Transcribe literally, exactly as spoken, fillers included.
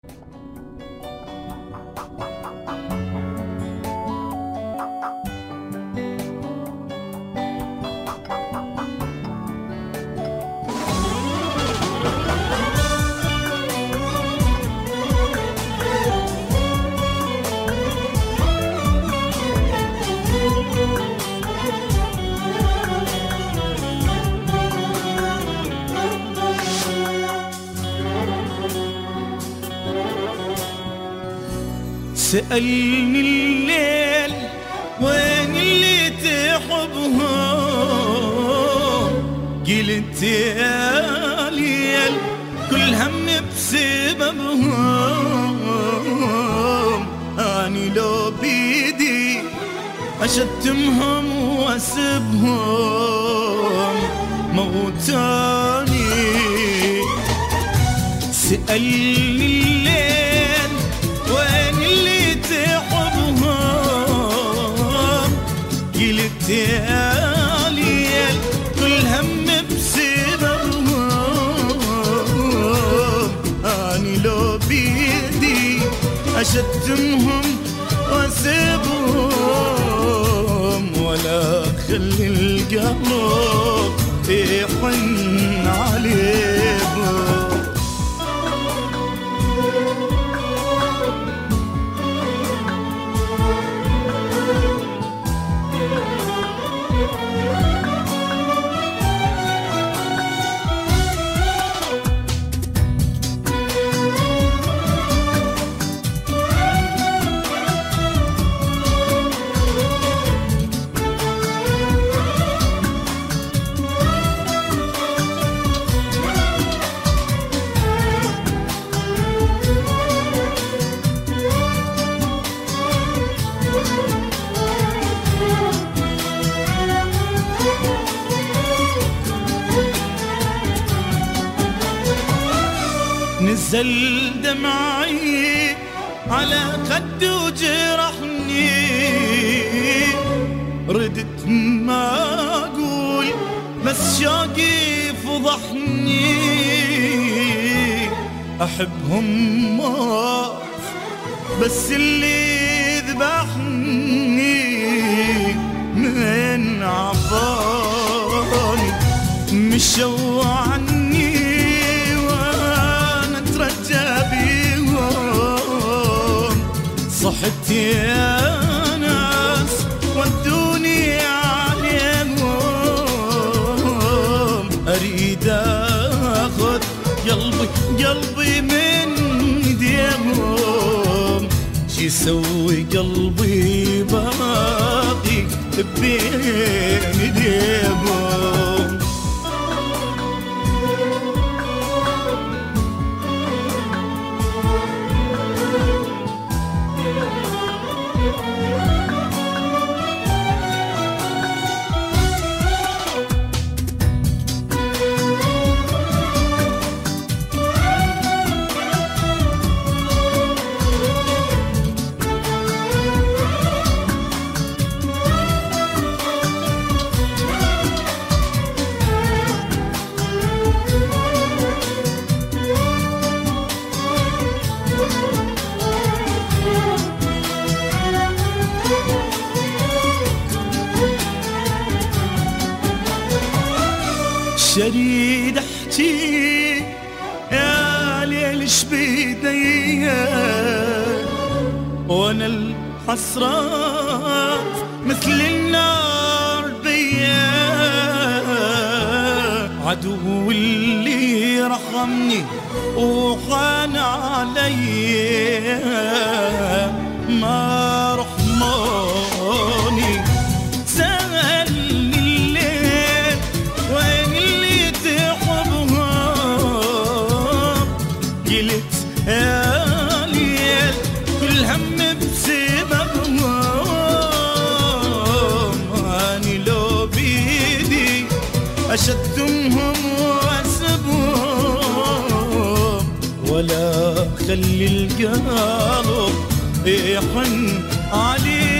سألني الليل وين اللي تحبهم، قلت يا ليل كل هم بسببهم. أني لو بيدي أشتمهم وأسبهم موتاني. سألني الليل وين اللي تحبهم، قلت يا ليل كل هم بسببهم. أني لو بيدي أشتمهم وأسيبهم، ولا خلي القلب يحن عليهم. نزل دمعي على خدي وجرحني، ردت ما أقول بس شوقي فضحني. أحبهم ما بس اللي ذبحني من عفاني. مشوا عني صحت يا ناس ودوني عليهم. أريد أخذ قلبي قلبي من ايديهم، شي يسوي قلبي باقي بين ايديهم. شريد احكي يا ليل شبيديا، وانا الحسرات مثل النار بيا. عدو اللي رحمني وحان علي ما رحماني. سألني الليل وين اللي تحبهم، قلت يا ليل كل هم بسببهم. أني لو بيدي أشتمهم وأسبهم، ولا خلي القلب يحن عليه.